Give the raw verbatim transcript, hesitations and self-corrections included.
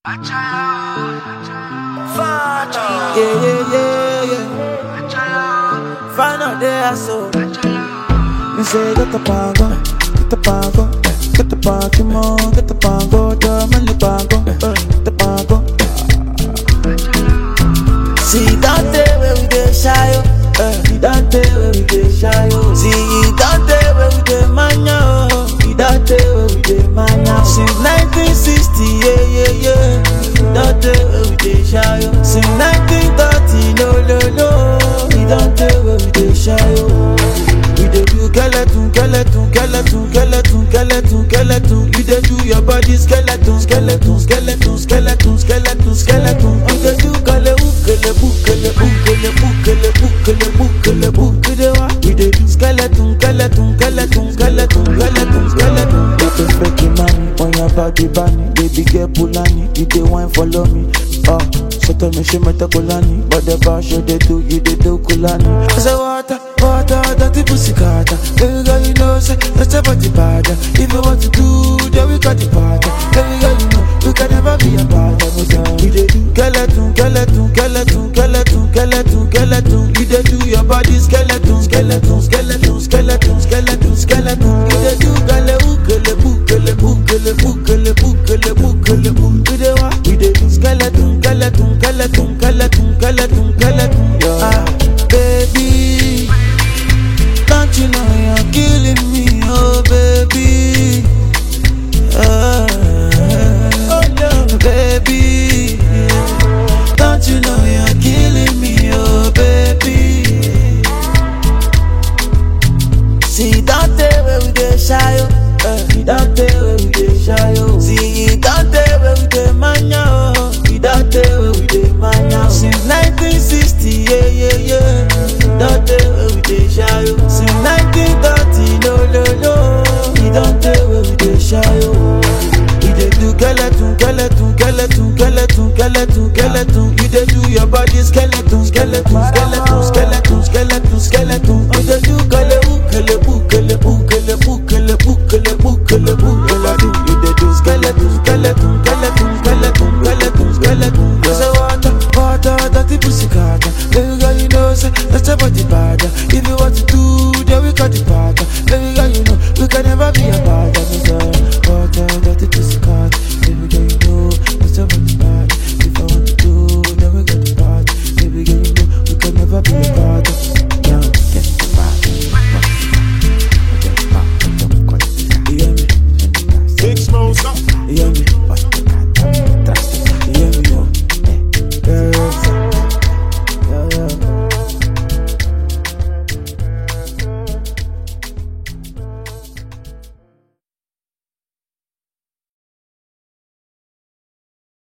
Yeah, yeah, yeah, yeah. Find out there, so. Me say, get the pango, get the pango, get the pango, get the pango, drum and the pango, get the pango. See, that day where we get shy, oh. See, that day where we get shy, oh. See, that day where we get mania, oh. See, that day where we get mania. Since nineteen sixty, yeah, yeah, yeah. That day where we get shy, oh. Since nineteen thirty, no, no, no. See, that day where we get shy, oh. We dey do skeleton, skeleton, skeleton, skeleton, skeleton, skeleton. You dey do your body skeleton, skeleton, skeleton, skeleton, skeleton, skeleton. You dey do kale ukele bukele bukele bukele bukele bukele bukele wa. We dey do skeleton, skeleton, skeleton, skeleton, skeleton, skeleton. You dey fake money on your body, bunny. Baby girl Pulani, you dey wine follow me. Oh, so tell me she met a Kulani, but the bar show they do, you they do Kulani. I say water, water, dirty pussy carter. Baby girl, you know, say, that's a body bad. If you want to do, then we got the party. Baby girl, you know, you can never be a bad. You they do skeleton, skeleton, skeleton, skeleton, skeleton, skeleton. You they do your body skeleton, skeleton, skeleton, skeleton, skeleton, skeleton. You they do gale ukele bukele bukele bukele bukele bukele bukele wa. We they do skeleton, skeleton, skeleton, skeleton, skeleton, skeleton. Ah, baby. Don't you know you're killing me, oh baby? Uh, oh no, baby. Don't you know you're killing me, oh baby? See that day where we get shy, oh. Uh, see that day where we get shy, oh. See that day where we get mania, oh. See that day where we get mania. Since nineteen sixty, yeah, yeah, yeah. That day where we get shy, oh. Since nineteen thirty, no, no, no. We don't tell where we dey shy, oh. We dey do skeleton, skeleton, skeleton, skeleton, skeleton, skeleton. You dey do your body skeleton, skeleton, skeleton.